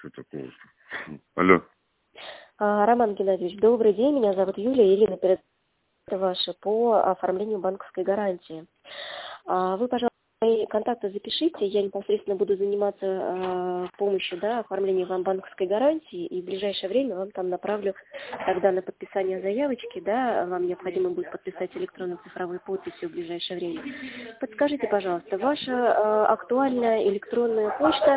Что такого? Алло. Роман Геннадьевич, добрый день. Меня зовут Юлия. Елена, передаю ваши по оформлению банковской гарантии. Вы, пожалуйста, мои контакты запишите. Я непосредственно буду заниматься помощью, оформления вам банковской гарантии. И в ближайшее время вам там направлю тогда на подписание заявочки. Вам необходимо будет подписать электронную цифровую подписью в ближайшее время. Подскажите, пожалуйста, ваша актуальная электронная почта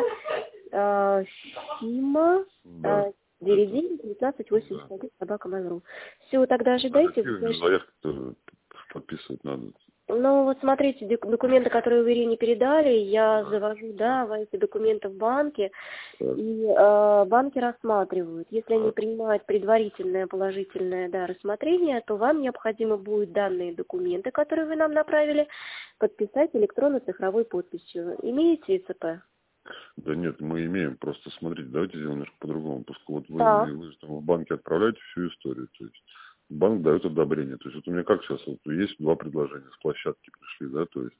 СИМА... Да. 99-1981 собака.mail.ru. Все, тогда ожидайте. Заявку подписывать надо. Ну, вот смотрите, документы, которые вы Ирине передали, я завожу, эти документы в банке, и банки рассматривают. Если они принимают предварительное положительное рассмотрение, то вам необходимо будет данные документы, которые вы нам направили, подписать электронной цифровой подписью. Имеете ИЦП? Да нет, мы имеем. Просто смотрите, давайте сделаем немножко по-другому. Поскольку вот вы же там в банке отправляете всю историю. То есть банк дает одобрение. То есть вот у меня как сейчас, вот есть два предложения с площадки пришли, то есть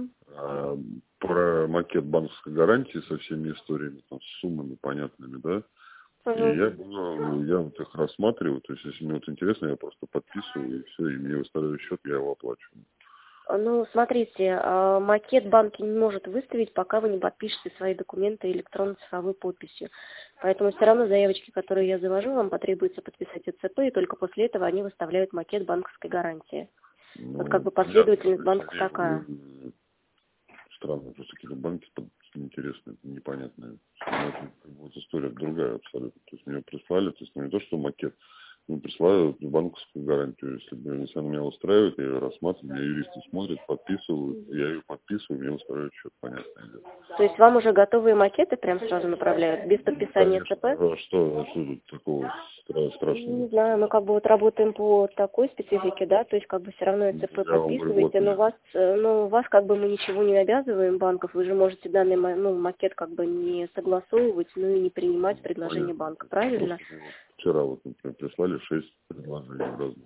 про макет банковской гарантии со всеми историями, там, с суммами понятными, и я вот их рассматриваю. То есть если мне вот интересно, я просто подписываю, и все, и мне выставляют счет, я его оплачиваю. Ну, смотрите, макет банки не может выставить, пока вы не подпишете свои документы электронной цифровой подписью. Поэтому все равно заявочки, которые я завожу, вам потребуется подписать ИЦП, и только после этого они выставляют макет банковской гарантии. Вот как бы последовательность банков такая. Странно, просто какие-то банки интересные, непонятные. Вот история другая абсолютно. То есть мне прислали, то есть не то, что макет, мне присылают банковскую гарантию. Если она меня устраивает, я ее рассматриваю, меня юристы смотрят, подписывают, я ее подписываю, мне выставляют счет, понятное дело. То есть вам уже готовые макеты прям сразу направляют, без подписания ЦП? А что тут такого страшного? Не знаю, мы как бы вот работаем по такой специфике, то есть как бы все равно ЦП подписываете, но вас как бы мы ничего не обязываем банков, вы же можете данный макет как бы не согласовывать, и не принимать предложение банка, правильно? Вчера вот, например, прислали 6 предложений разных.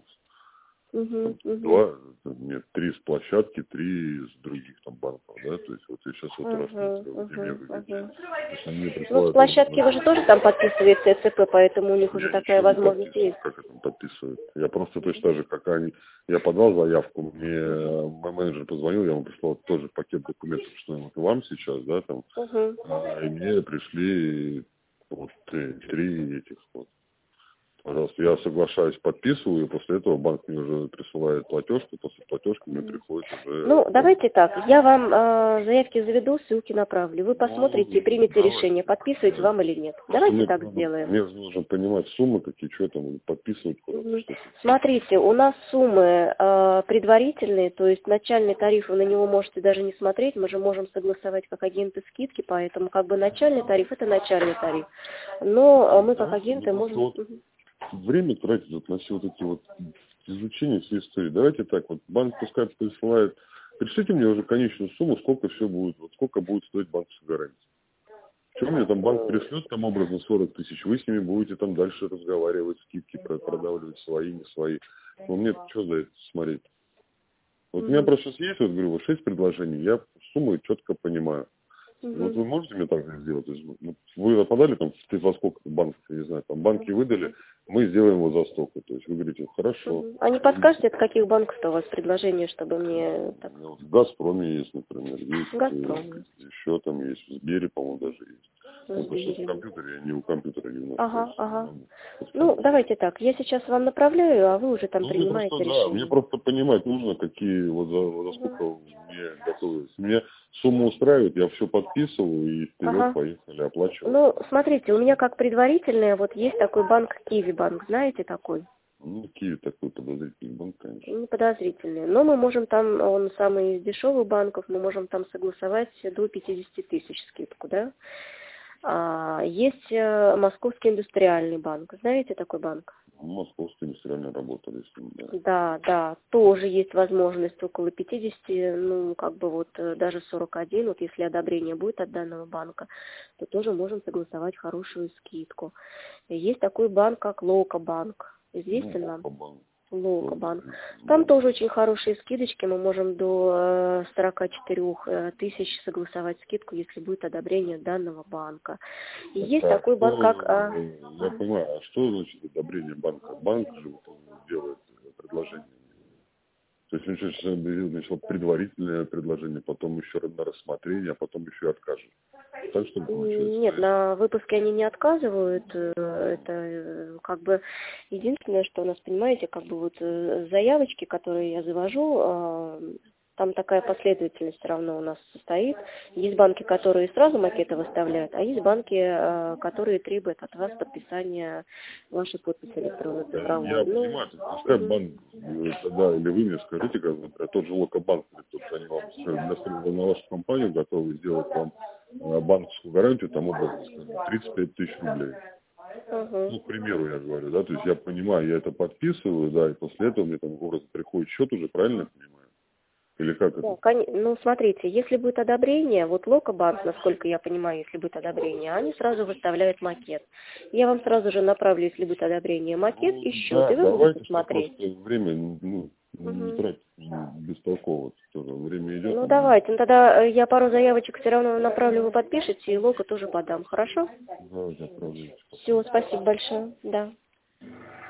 Нет, 3 с площадки, 3 с других там банков, то есть вот я сейчас вот рассматриваю, где мне выгоднее. Ну, с площадки вы же тоже там подписываете ЦП, поэтому у них уже такая возможность есть. Как это подписывают? Я просто точно так же, как они, я подал заявку, мне мой менеджер позвонил, я ему прислал тоже пакет документов, что вот вам сейчас, и мне пришли вот 3 этих вот. Пожалуйста, я соглашаюсь, подписываю, и после этого банк мне уже присылает платежку, после платежки мне приходит уже... Ну, давайте так, я вам заявки заведу, ссылки направлю, вы посмотрите и примете решение, подписывать вам или нет. Давайте так сделаем. Мне нужно понимать суммы какие, что там, подписывать куда-то. Смотрите, у нас суммы предварительные, то есть начальный тариф, вы на него можете даже не смотреть, мы же можем согласовать как агенты скидки, поэтому как бы начальный тариф – это начальный тариф. Но мы как агенты можем... Время тратить на все вот эти вот изучения всей истории. Давайте так, вот банк пускай присылает, пришлите мне уже конечную сумму, сколько все будет, вот сколько будет стоить банковская гарантия. Что мне там банк пришлет, там образно 40 тысяч, вы с ними будете там дальше разговаривать, скидки продавливать, свои, не свои. Но мне что за это смотреть? Вот у меня просто сейчас есть, вот говорю, вот 6 предложений, я суммы четко понимаю. Вот вы можете мне так же сделать? Вы подали там во сколько банков, я не знаю, там банки выдали, мы сделаем его за столько. То есть вы говорите, хорошо. А не подскажете, от каких банков-то у вас предложение, чтобы мне... Вот в «Газпроме» есть, например, есть. «Газпром». Еще там есть, в «Сбере», по-моему, даже есть. Потому что в компьютере, я не у компьютера не Ага. Ну, давайте так, я сейчас вам направляю, а вы уже там принимаете решение. Мне просто понимать нужно, какие, вот за сколько мне готовы. Если меня сумма устраивает, я все подписываю и вперед поехали, оплачиваю. Ну, смотрите, у меня как предварительное, вот есть такой банк Киви банк, знаете такой? Киви такой подозрительный банк, конечно. Не подозрительный, но мы можем там, он самый из дешевых банков, мы можем там согласовать до 50 тысяч скидку, Есть Московский индустриальный банк, знаете такой банк? Московский индустриальный работали с ним, Да, тоже есть возможность около 50, даже 41, вот если одобрение будет от данного банка, то тоже можем согласовать хорошую скидку. Есть такой банк, как Лока банк, известен вам? Локобанк. Там тоже очень хорошие скидочки. Мы можем до 44 тысяч согласовать скидку, если будет одобрение данного банка. И есть такой банк, как... Я понимаю, а что значит одобрение банка? Банк же вот он делает предложение. То есть он сейчас начал предварительное предложение, потом еще на рассмотрение, а потом еще и откажет. Так что получается? Нет, на выпуске они не отказывают. Это как бы единственное, что у нас, понимаете, как бы вот заявочки, которые я завожу, там такая последовательность все равно у нас состоит. Есть банки, которые сразу макеты выставляют, а есть банки, которые требуют от вас подписания вашей подписи электронной цифровой. Я понимаю, пускай банк тогда, или вы мне скажите, как, например, тот же Локобанк, они вам на вашу компанию готовы сделать вам банковскую гарантию, там образно скажем, 35 тысяч рублей. Ну, к примеру, я говорю, да, то есть я понимаю, я это подписываю, да, и после этого мне там образно приходит счет уже, правильно я понимаю? Или как это? Ну, смотрите, если будет одобрение, вот Локобанк, насколько я понимаю, если будет одобрение, они сразу выставляют макет. Я вам сразу же направлю, если будет одобрение, макет и счет, Да, и вы будете смотреть. Время не тратить бестолково, тоже время идет. Ну, давайте, ну, тогда я пару заявочек все равно направлю, вы подпишете, и Локо тоже подам, хорошо? Давайте отправляйте. Все, спасибо большое, да.